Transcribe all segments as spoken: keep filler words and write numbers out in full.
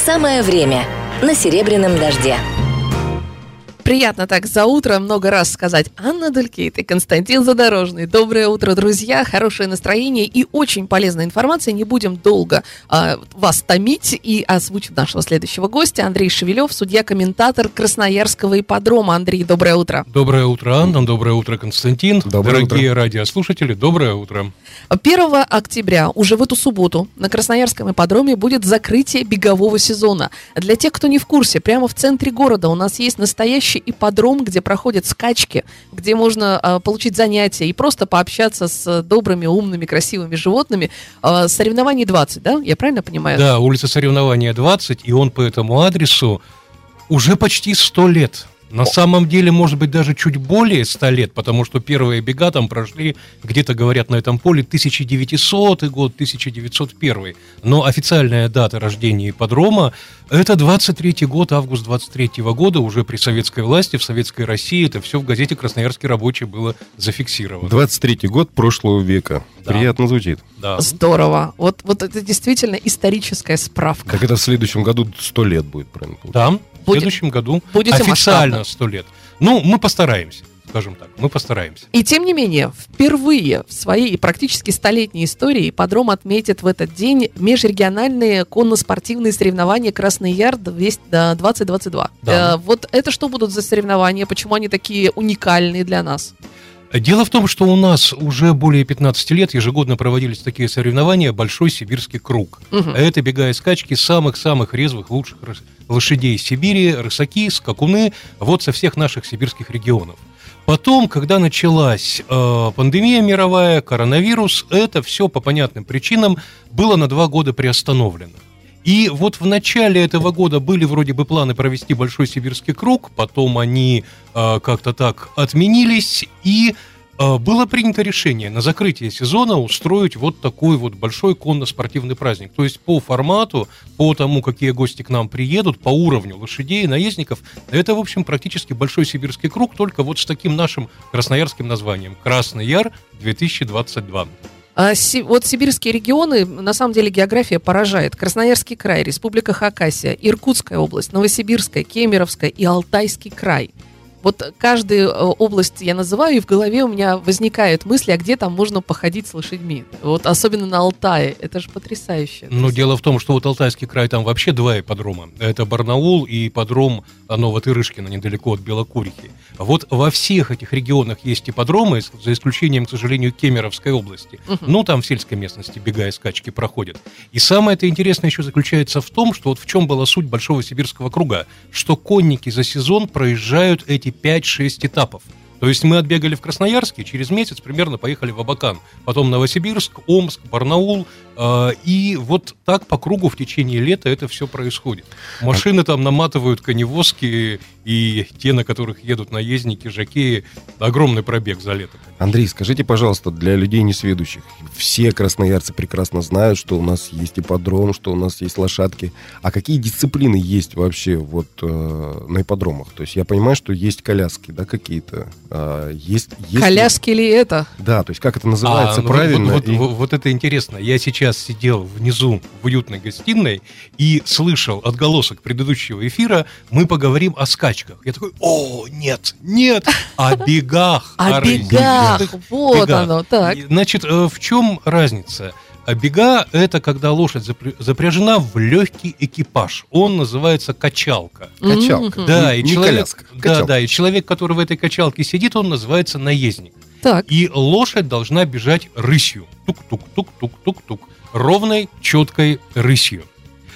Самое время на «Серебряном дожде». Приятно так за утро много раз сказать Анна Далькейт и Константин Задорожный. Доброе утро, друзья, хорошее настроение и очень полезная информация. Не будем долго а, вас томить и озвучим нашего следующего гостя. Андрей Шевелев, судья-комментатор Красноярского ипподрома. Андрей, доброе утро. Доброе утро, Анна, доброе утро, Константин. Доброе Дорогие утро. радиослушатели, доброе утро. первого октября, уже в эту субботу, на Красноярском ипподроме будет закрытие бегового сезона. Для тех, кто не в курсе, прямо в центре города у нас есть настоящий ипподром, где проходят скачки, где можно а, получить занятия и просто пообщаться с добрыми, умными, красивыми животными. А, соревнований двадцать, да? Я правильно понимаю? Да, улица Соревнования двадцать, и он по этому адресу уже почти сто лет. На самом деле, может быть, даже чуть более ста лет, потому что первые бега там прошли, где-то, говорят, на этом поле тысяча девятисотый год, тысяча девятьсот первый. Но официальная дата рождения ипподрома – это двадцать третий год, август двадцать третьего года, уже при советской власти, в советской России. Это все в газете «Красноярский рабочий» было зафиксировано. двадцать третий год прошлого века. Да. Приятно звучит. Да. Здорово. Вот, вот это действительно историческая справка. Так это в следующем году сто лет будет, правильно? Да, в Будет- следующем году будете официально масштабно. сто лет. Ну, мы постараемся, скажем так, мы постараемся. И тем не менее, впервые в своей практически столетней истории ипподром отметит в этот день межрегиональные конно-спортивные соревнования «Красный Яр» двадцать двадцать два. Да. Э, вот это что будут за соревнования? Почему они такие уникальные для нас? Дело в том, что у нас уже более пятнадцати лет ежегодно проводились такие соревнования «Большой сибирский круг». Мгм. А это бега и скачки самых-самых резвых, лучших рыс- лошадей Сибири, рысаки, скакуны, вот со всех наших сибирских регионов. Потом, когда началась э, пандемия мировая, коронавирус, это все по понятным причинам было на два года приостановлено. И вот в начале этого года были вроде бы планы провести Большой сибирский круг, потом они э, как-то так отменились, и э, было принято решение на закрытие сезона устроить вот такой вот большой конно-спортивный праздник. То есть по формату, по тому, какие гости к нам приедут, по уровню лошадей, наездников, это, в общем, практически Большой сибирский круг, только вот с таким нашим красноярским названием «Красный Яр две тысячи двадцать два». А, си- вот сибирские регионы, на самом деле география поражает. Красноярский край, Республика Хакасия, Иркутская область, Новосибирская, Кемеровская и Алтайский край. Вот каждую э, область я называю, и в голове у меня возникают мысли, а где там можно походить с лошадьми. Вот особенно на Алтае. Это же потрясающе. Но дело в том, что вот Алтайский край, там вообще два ипподрома. Это Барнаул и ипподром Новотырышкино, недалеко от Белокурихи. Вот во всех этих регионах есть ипподромы, за исключением, к сожалению, Кемеровской области. Мгм. Ну, там в сельской местности бега и скачки проходят. И самое это интересное еще заключается в том, что вот в чем была суть Большого сибирского круга, что конники за сезон проезжают эти пять-шесть этапов. То есть мы отбегали в Красноярске, через месяц примерно поехали в Абакан, потом Новосибирск, Омск, Барнаул, э, и вот так по кругу в течение лета это все происходит. Машины там наматывают коневозки, и те, на которых едут наездники, жокеи, огромный пробег за лето. Андрей, скажите, пожалуйста, для людей несведущих, все красноярцы прекрасно знают, что у нас есть ипподром, что у нас есть лошадки. А какие дисциплины есть вообще вот э, на ипподромах? То есть я понимаю, что есть коляски, да, какие-то. А, есть, есть Коляски ли это? Да, то есть как это называется А, ну, правильно? Вот, вот- и- вот- вот это интересно. Я сейчас сидел внизу в уютной гостиной и слышал отголосок предыдущего эфира. Мы поговорим о скачках. Я такой: о, нет, нет, о бегах. О рысях, бегах. Вот бегах. оно, так. И, Значит, э, в чем разница? А бега – это когда лошадь запря- запряжена в легкий экипаж. Он называется качалка. Качалка. Мгм. Да, Не- и не человек, коляска, да, качалка. да, и человек, который в этой качалке сидит, он называется наездник. Так. И лошадь должна бежать рысью. Тук-тук-тук-тук-тук-тук. Ровной, четкой рысью.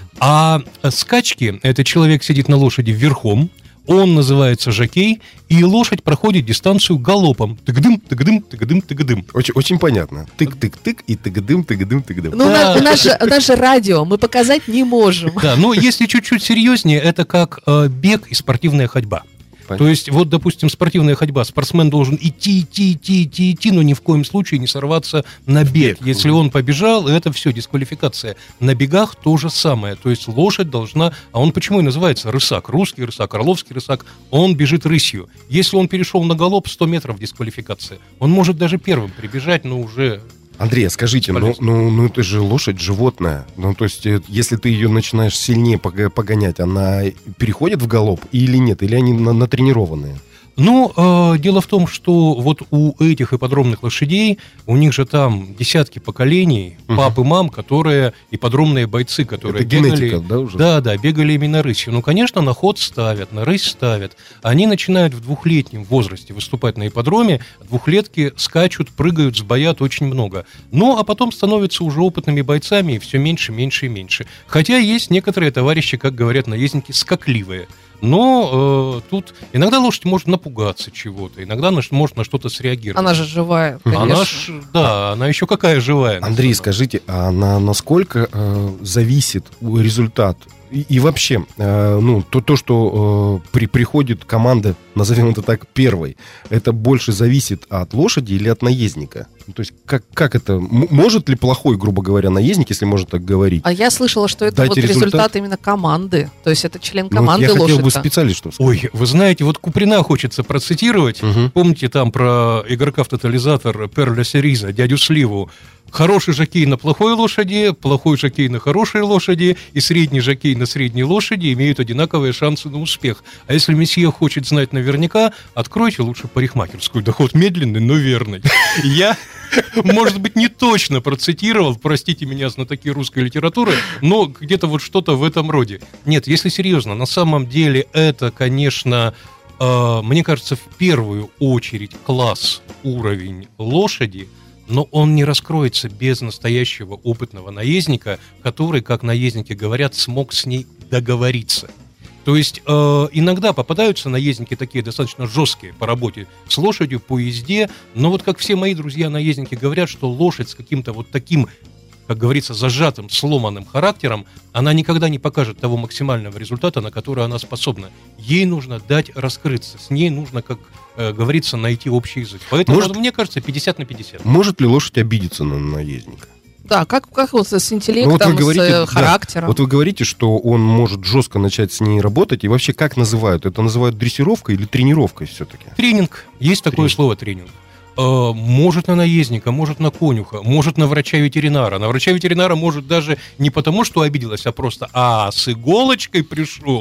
А скачки – это человек сидит на лошади верхом, он называется жокей, и лошадь проходит дистанцию галопом. Тыгдым, тыгдым, тыгдым, тыгдым. Очень, очень понятно. Тык-тык-тык и тыгдым, тыгдым, тыгдым. Ну, у Да. нас, у нас же, у нас же радио, мы показать не можем. Да, но если чуть-чуть серьезнее, это как э, бег и спортивная ходьба. Понятно. То есть, вот, допустим, спортивная ходьба. Спортсмен должен идти, идти, идти, идти, идти, но ни в коем случае не сорваться на бег. Бег. Если он побежал, это все, дисквалификация. На бегах то же самое. То есть лошадь должна... А он почему и называется рысак? Русский рысак, орловский рысак. Он бежит рысью. Если он перешел на галоп, сто метров дисквалификация. Он может даже первым прибежать, но уже... Андрей, скажите, ну, ну, ну это же лошадь, животное. Ну, то есть, если ты ее начинаешь сильнее погонять, она переходит в галоп или нет? Или они натренированные? Ну, э, дело в том, что вот у этих ипподромных лошадей, у них же там десятки поколений угу. пап и мам, которые ипподромные бойцы, которые это бегали... генетика, да, уже? Да, да, бегали именно рысью. Ну, конечно, на ход ставят, на рысь ставят. Они начинают в двухлетнем возрасте выступать на ипподроме, двухлетки скачут, прыгают, сбоят очень много. Ну, а потом становятся уже опытными бойцами, и все меньше, меньше и меньше. Хотя есть некоторые товарищи, как говорят наездники, скакливые. Но э, тут иногда лошадь может напугаться чего-то, иногда она может на что-то среагировать. Она же живая, конечно. Она ж, да, она еще какая живая. Андрей, скажите, а на, насколько э, зависит результат? И, и вообще, э, ну, то, то что э, при, приходит команда, назовем это так, первой, это больше зависит от лошади или от наездника? Ну, то есть, как, как это? М- может ли плохой, грубо говоря, наездник, если можно так говорить? А я слышала, что это вот результат? результат именно команды. То есть, это член команды ну, вот я лошадь. хотел бы специалист, что сказать. Ой, вы знаете, вот Куприна хочется процитировать. Угу. Помните там про игрока в тотализатор Перля Сериза, дядю Сливу? Хороший жокей на плохой лошади, плохой жокей на хорошей лошади и средний жокей на средней лошади имеют одинаковые шансы на успех. А если месье хочет знать наверняка, откройте лучше парикмахерскую. Доход медленный, но верный. Я, может быть, не точно процитировал, простите меня, знатоки русской литературы, но где-то вот что-то в этом роде. Нет, если серьезно, на самом деле это, конечно, э, мне кажется, в первую очередь класс, уровень лошади, но он не раскроется без настоящего опытного наездника, который, как наездники говорят, смог с ней договориться. То есть э, иногда попадаются наездники такие достаточно жесткие по работе с лошадью, по езде, но вот как все мои друзья-наездники говорят, что лошадь с каким-то вот таким, как говорится, зажатым, сломанным характером, она никогда не покажет того максимального результата, на который она способна. Ей нужно дать раскрыться, с ней нужно, как э, говорится, найти общий язык. Поэтому, может, мне кажется, пятьдесят на пятьдесят. Может ли лошадь обидеться на наездника? Да, как, как вот с интеллектом, ну, вот говорите, с характером. Да, вот вы говорите, что он может жестко начать с ней работать, и вообще как называют? Это называют дрессировкой или тренировкой все-таки? Тренинг. Есть такое тренинг. Слово тренинг. Может на наездника, может на конюха, может на врача-ветеринара. На врача-ветеринара может даже не потому, что обиделась, а просто «А, с иголочкой пришел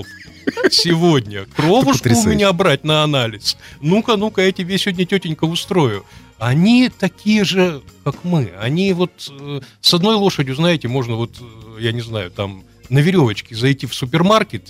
сегодня, кровушку у меня брать на анализ. Ну-ка, ну-ка, я тебе сегодня, тетенька, устрою». Они такие же, как мы. Они вот э, с одной лошадью, знаете, можно вот, э, я не знаю, там на веревочке зайти в супермаркет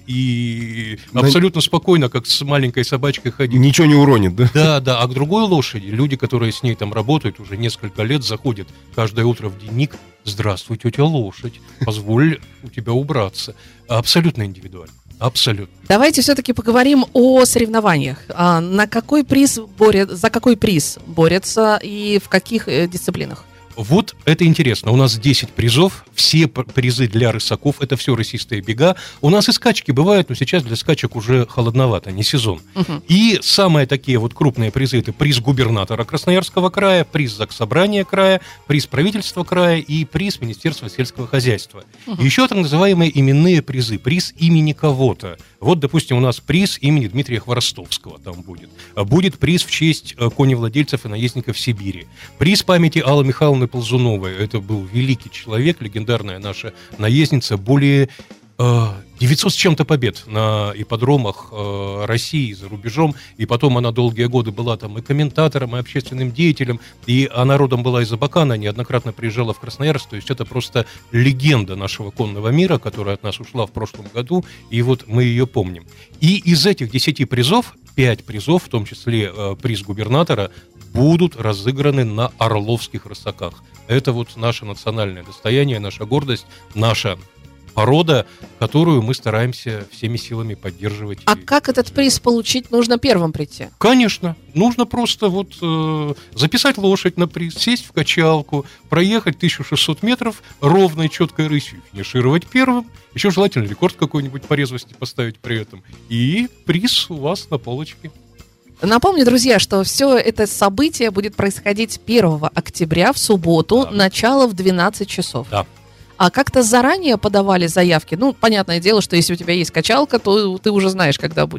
и на... абсолютно спокойно, как с маленькой собачкой ходить. Ничего не уронит, да? Да, да. А к другой лошади, люди, которые с ней там работают уже несколько лет, заходят каждое утро в дневник: «Здравствуй, тетя лошадь, позволь у тебя убраться». Абсолютно индивидуально. Абсолютно. Давайте все-таки поговорим о соревнованиях. А на какой приз борят, за какой приз борются и в каких э, дисциплинах? Вот это интересно. У нас десять призов, все призы для рысаков, это все рысистые бега. У нас и скачки бывают, но сейчас для скачек уже холодновато, не сезон. Угу. И самые такие вот крупные призы — это приз губернатора Красноярского края, приз Заксобрания края, приз правительства края и приз Министерства сельского хозяйства. Угу. Еще так называемые именные призы, приз имени кого-то. Вот, допустим, у нас приз имени Дмитрия Хворостовского там будет. Будет приз в честь коневладельцев и наездников Сибири. Приз памяти Аллы Михайловны Ползуновой. Это был великий человек, легендарная наша наездница. Более э, девятьсот с чем-то побед на ипподромах э, России за рубежом. И потом она долгие годы была там и комментатором, и общественным деятелем. И она родом была из Абакана, неоднократно приезжала в Красноярск. То есть это просто легенда нашего конного мира, которая от нас ушла в прошлом году. И вот мы ее помним. И из этих десяти призов, пять призов, в том числе э, приз губернатора, будут разыграны на орловских рысаках. Это вот наше национальное достояние, наша гордость, наша порода, которую мы стараемся всеми силами поддерживать. А как этот приз получить? Нужно первым прийти? Конечно. Нужно просто вот э, записать лошадь на приз, сесть в качалку, проехать тысячу шестьсот метров ровной, четкой рысью, финишировать первым. Еще желательно рекорд какой-нибудь по резвости поставить при этом. И приз у вас на полочке. Напомню, друзья, что все это событие будет происходить первого октября в субботу, да. Начало в двенадцать часов. Да. А как-то заранее подавали заявки? Ну, понятное дело, что если у тебя есть качалка, то ты уже знаешь, когда будет.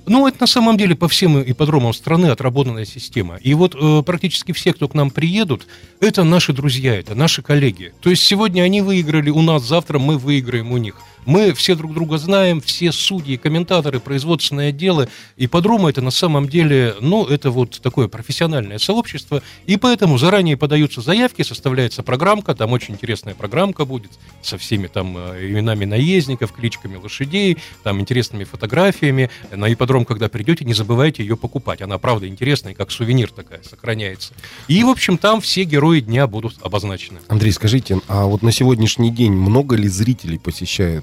Ну, это на самом деле по всем ипподромам страны отработанная система. И вот э, практически все, кто к нам приедут, это наши друзья, это наши коллеги. То есть сегодня они выиграли у нас, завтра мы выиграем у них. Мы все друг друга знаем, все судьи, комментаторы, производственные отделы. Ипподромы — это на самом деле, ну, это вот такое профессиональное сообщество. И поэтому заранее подаются заявки, составляется программка, там очень интересная программка будет со всеми там именами наездников, кличками лошадей, там интересными фотографиями. На ипподром, когда придете, не забывайте ее покупать. Она, правда, интересная, как сувенир такая, сохраняется. И, в общем, там все герои дня будут обозначены. Андрей, скажите, а вот на сегодняшний день много ли зрителей посещает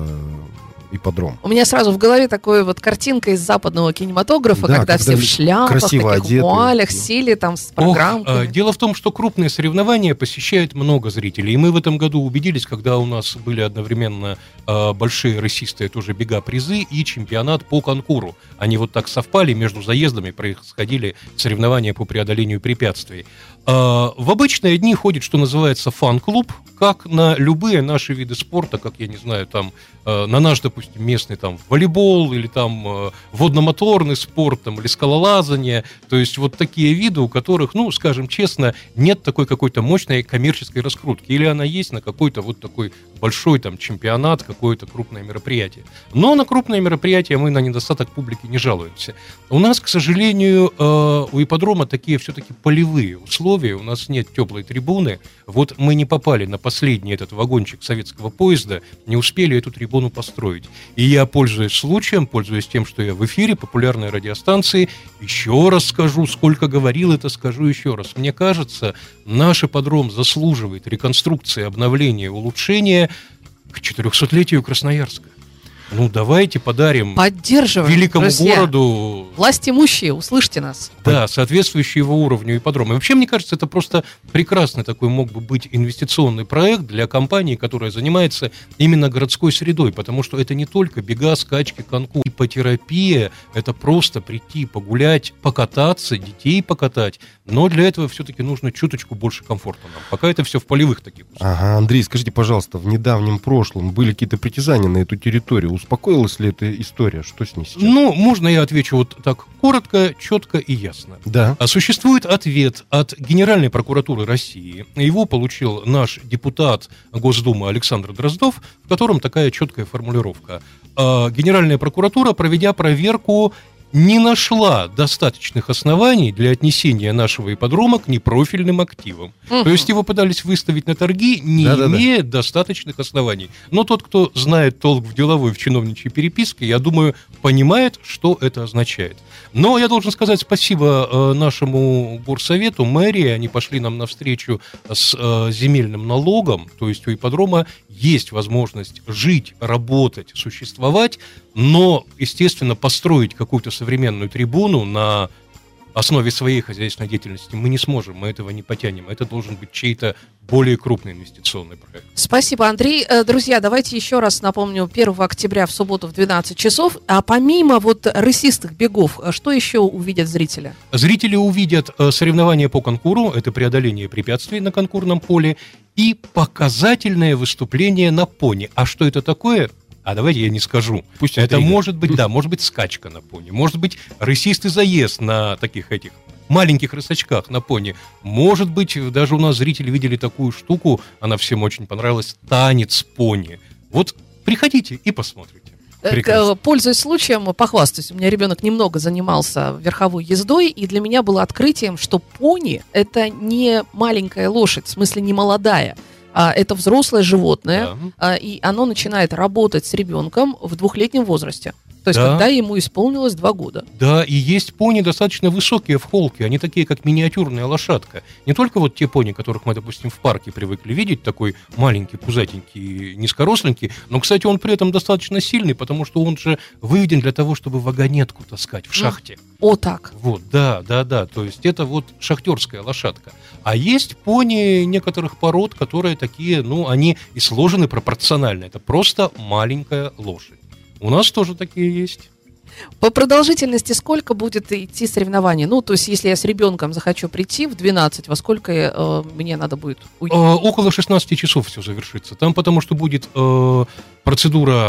ипподром? У меня сразу в голове такая вот картинка из западного кинематографа, да, когда, когда все в шляпах, в таких одеты, вуалях, да. сели там с Ох, программками. дело в том, что крупные соревнования посещает много зрителей. И мы в этом году убедились, когда у нас были одновременно э, большие рысистые тоже бега-призы и чемпионат по конкуру. Они вот так совпали, между заездами происходили соревнования по преодолению препятствий. Э, в обычные дни ходит, что называется, фан-клуб, как на любые наши виды спорта, как, я не знаю, там, э, на наш, допустим, местный там волейбол или там э, водно-моторный спорт, там, или скалолазание, то есть вот такие виды, у которых, ну, скажем честно, нет такой какой-то мощной коммерческой раскрутки, или она есть на какой-то вот такой большой там чемпионат, какое-то крупное мероприятие. Но на крупное мероприятие мы на недостаток публики не жалуемся. У нас, к сожалению, э, у ипподрома такие все-таки полевые условия, у нас нет теплой трибуны, вот мы не попали на последний этот вагончик советского поезда, не успели эту трибуну построить. И я, пользуясь случаем, пользуясь тем, что я в эфире популярной радиостанции, еще раз скажу, сколько говорил, это скажу еще раз. Мне кажется, наш ипподром заслуживает реконструкции, обновления, улучшения к четырехсотлетию Красноярска. Ну, давайте подарим Поддерживаем, великому друзья. городу... Власть имущие, услышьте нас. Да, соответствующий его уровню ипподром. И вообще, мне кажется, это просто прекрасный такой мог бы быть инвестиционный проект для компании, которая занимается именно городской средой, потому что это не только бега, скачки, конкурс. Иппотерапия – это просто прийти, погулять, покататься, детей покатать, но для этого все-таки нужно чуточку больше комфорта нам. Пока это все в полевых таких условиях. Ага, Андрей, скажите, пожалуйста, в недавнем прошлом были какие-то притязания на эту территорию? Успокоилась ли эта история? Что с ней сейчас? Ну, можно я отвечу вот так коротко, четко и ясно. Да. А существует ответ от Генеральной прокуратуры России. Его получил наш депутат Госдумы Александр Дроздов, в котором такая четкая формулировка. Генеральная прокуратура, проведя проверку, не нашла достаточных оснований для отнесения нашего ипподрома к непрофильным активам. Uh-huh. То есть его пытались выставить на торги, не Да-да-да. имея достаточных оснований. Но тот, кто знает толк в деловой, в чиновничьей переписке, я думаю, понимает, что это означает. Но я должен сказать спасибо э, нашему горсовету, мэрии, они пошли нам навстречу с э, земельным налогом, то есть у ипподрома есть возможность жить, работать, существовать, но, естественно, построить какую-то современную трибуну на основе своей хозяйственной деятельности мы не сможем, мы этого не потянем. Это должен быть чей-то более крупный инвестиционный проект. Спасибо, Андрей. Друзья, давайте еще раз напомню, первого октября в субботу в двенадцать часов. А помимо вот рысистых бегов, что еще увидят зрители? Зрители увидят соревнования по конкуру, это преодоление препятствий на конкурном поле, и показательное выступление на пони. А что это такое? А давайте я не скажу. Пусть это интрига. Может быть, да, может быть скачка на пони, может быть рысистый заезд на таких этих маленьких рысачках на пони. Может быть, даже у нас зрители видели такую штуку, она всем очень понравилась, танец пони. Вот приходите и посмотрите. Прекрасно. Пользуясь случаем, похвастаюсь, у меня ребенок немного занимался верховой ездой, и для меня было открытием, что пони – это не маленькая лошадь, в смысле не молодая. Это взрослое животное, да. И оно начинает работать с ребенком в двухлетнем возрасте. То есть, да. когда ему исполнилось два года. Да, и есть пони достаточно высокие в холке, они такие, как миниатюрная лошадка. Не только вот те пони, которых мы, допустим, в парке привыкли видеть, такой маленький, пузатенький, низкоросленький, но, кстати, он при этом достаточно сильный, потому что он же выведен для того, чтобы вагонетку таскать в шахте. О, так. Вот, да, да, да, то есть это вот шахтерская лошадка. А есть пони некоторых пород, которые такие, ну, они и сложены пропорционально, это просто маленькая лошадь. У нас тоже такие есть. По продолжительности сколько будет идти соревнование? Ну, то есть, если я с ребенком захочу прийти в двенадцать, во сколько э, мне надо будет уйти? Э, около шестнадцати часов все завершится. Там потому что будет э, процедура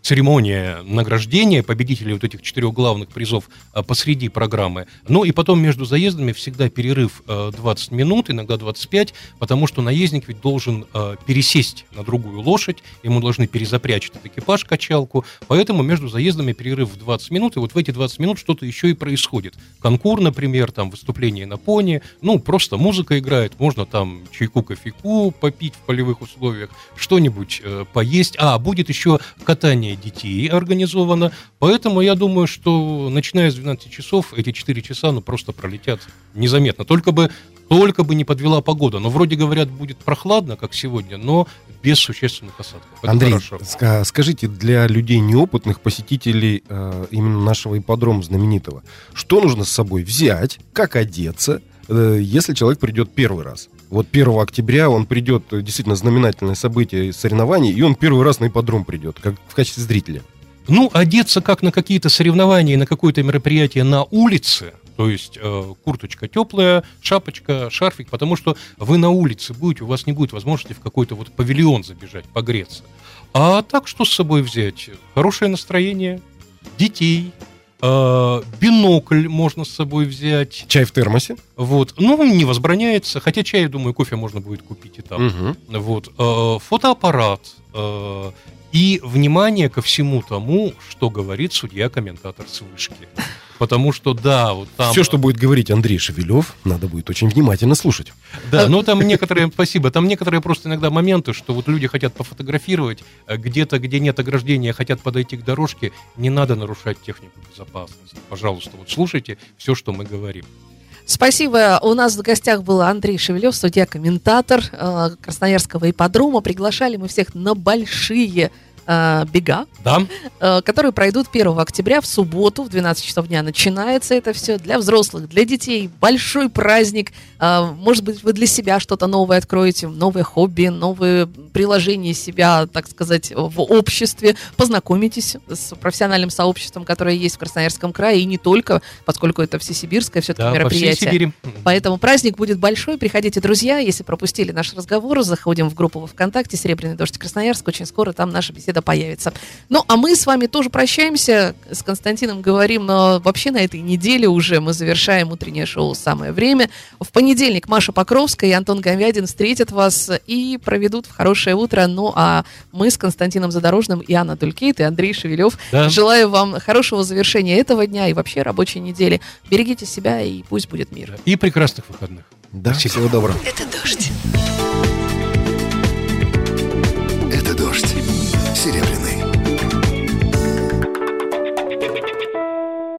церемония награждения победителей вот этих четырех главных призов посреди программы. Ну и потом между заездами всегда перерыв двадцать минут, иногда двадцать пять, потому что наездник ведь должен пересесть на другую лошадь, ему должны перезапрячь этот экипаж, качалку, поэтому между заездами перерыв в двадцать минут, и вот в эти двадцать минут что-то еще и происходит. Конкур, например, там выступление на пони, ну просто музыка играет, можно там чайку, кофейку попить в полевых условиях, что-нибудь э, поесть. А, будет еще катание детей организовано, поэтому я думаю, что начиная с двенадцати часов эти четыре часа ну просто пролетят незаметно. Только бы, только бы не подвела погода. Но вроде говорят, будет прохладно, как сегодня, но без существенных осадков. Это Андрей, хорошо. ска- скажите, для людей неопытных, посетителей э, именно нашего ипподрома знаменитого, что нужно с собой взять, как одеться, э, если человек придет первый раз? Вот первого октября он придет, действительно знаменательное событие соревнований, и он первый раз на ипподром придет, как в качестве зрителя. Ну, одеться как на какие-то соревнования, на какое-то мероприятие на улице, то есть э, курточка теплая, шапочка, шарфик, потому что вы на улице будете, у вас не будет возможности в какой-то вот павильон забежать, погреться. А так что с собой взять? Хорошее настроение, детей, э, бинокль можно с собой взять. Чай в термосе? Вот, ну, не возбраняется, хотя чай, думаю, кофе можно будет купить и там. Угу. Вот, э, фотоаппарат, э, и внимание ко всему тому, что говорит судья-комментатор с вышки. Потому что, да, вот там... Все, что будет говорить Андрей Шевелев, надо будет очень внимательно слушать. Да, но там некоторые, спасибо, там некоторые просто иногда моменты, что вот люди хотят пофотографировать, где-то, где нет ограждения, хотят подойти к дорожке, не надо нарушать технику безопасности. Пожалуйста, вот слушайте все, что мы говорим. Спасибо. У нас в гостях был Андрей Шевелев, судья-комментатор э, Красноярского ипподрома. Приглашали мы всех на большие э, бега, Да. э, которые пройдут первого октября в субботу в двенадцать часов дня. Начинается это все для взрослых, для детей. Большой праздник. Э, может быть, вы для себя что-то новое откроете, новое хобби, новые приложения себя, так сказать, в обществе. Познакомитесь с профессиональным сообществом, которое есть в Красноярском крае, и не только, поскольку это всесибирское все-таки Да, мероприятие. по всей Сибири. Поэтому праздник будет большой. Приходите, друзья. Если пропустили наш разговор, заходим в группу во ВКонтакте «Серебряный дождь Красноярск». Очень скоро там наша беседа появится. Ну, а мы с вами тоже прощаемся. С Константином говорим, но вообще на этой неделе уже мы завершаем утреннее шоу «Самое время». В понедельник Маша Покровская и Антон Говядин встретят вас и проведут в хорошее утро. Ну, а мы с Константином Задорожным и Анна Дулькейт и Андрей Шевелев Да. желаю вам хорошего завершения этого дня и вообще рабочей недели. Берегите себя и пусть будет мир. И прекрасных выходных. Да, Спасибо. всего доброго. Это дождь. Это дождь. Серебряный.